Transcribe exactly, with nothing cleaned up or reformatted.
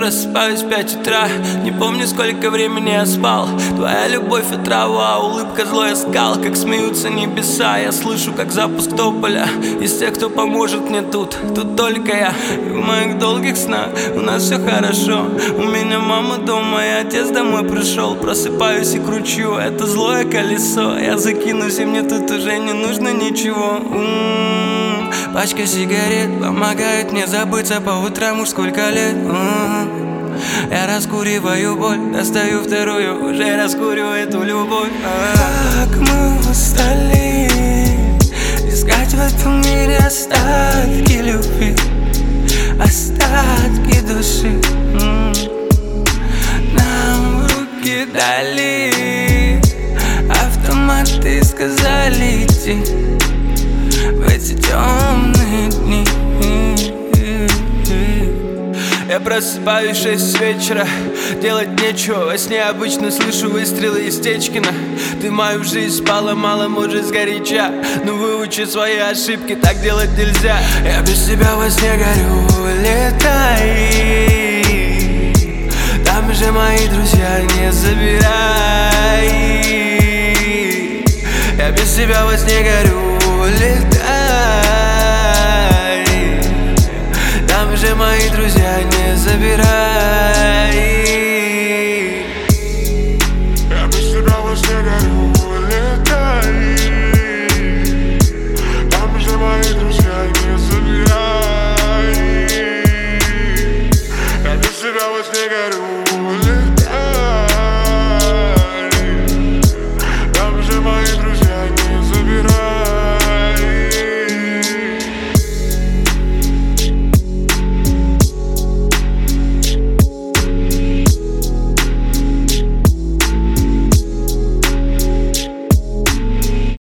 просыпаюсь в пять утра. Не помню, сколько времени я спал. Твоя любовь и трава, улыбка злой оскал. Как смеются небеса, я слышу, как запуск тополя. Из тех, кто поможет мне тут, тут только я. И в моих долгих снах у нас все хорошо. У меня мама дома, и отец домой пришел. Просыпаюсь и кручу это злое колесо. Я закинусь, и мне тут уже не нужно ничего. М-м-м. Пачка сигарет помогает мне забыться по утрам уж сколько лет. М-м-м. Я раскуриваю боль, достаю вторую, уже раскурю эту любовь. А-а-а. Как мы устали искать в этом мире остатки любви, остатки души. М-м. Нам в руки дали автоматы, сказали идти в эти темные дни. Я просыпаюсь в шесть вечера, делать нечего. Во сне обычно слышу выстрелы из Течкина. Ты мою жизнь поломала, может, сгоряча. Но выучи свои ошибки, так делать нельзя. Я без тебя во сне горю, летай. Там же мои друзья, не забирай. Я без тебя во сне горю,